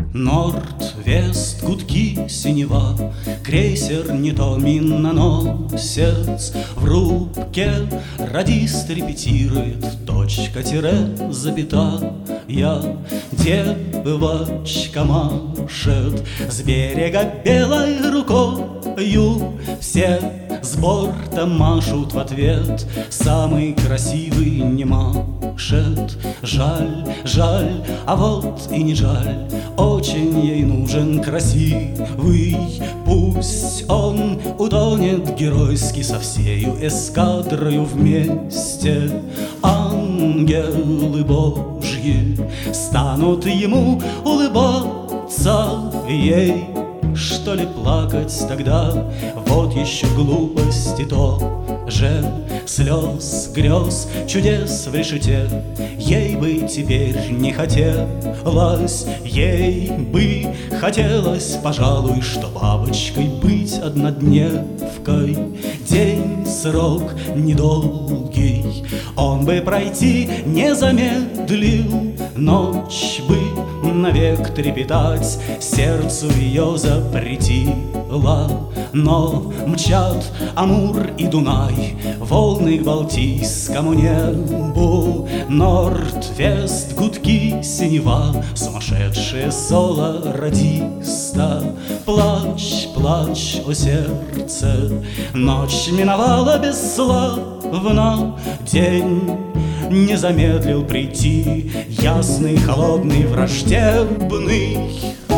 Норд-Вест, гудки, синева, крейсер не то миноносец. В рубке радист репетирует, точка-тире, запятая. Девочка машет с берега белой рукою. Все с борта машут в ответ, самый красивый не машет. Жаль, жаль, а вот и не жаль, очень ей нужен красивый. Пусть он утонет геройски со всею эскадрою вместе. Ангелы Божьи станут ему улыбаться. Ей, что ли, плакать тогда? Вот еще глупости тоже. Слез, грез, чудес в решете ей бы теперь не хотелось. Ей бы хотелось, пожалуй, что бабочкой быть однодневкой. День, срок недолгий, он бы пройти не замедлил. Ночь бы навек трепетать сердцу ее запретила. Но мчат Амур и Дунай, волны к Балтийскому небу. Норд-Вест, гудки, синева, сумасшедшее соло радиста. Плачь, плачь, о сердце, ночь миновала бесславно. День не замедлил прийти, ясный, холодный, враждебный.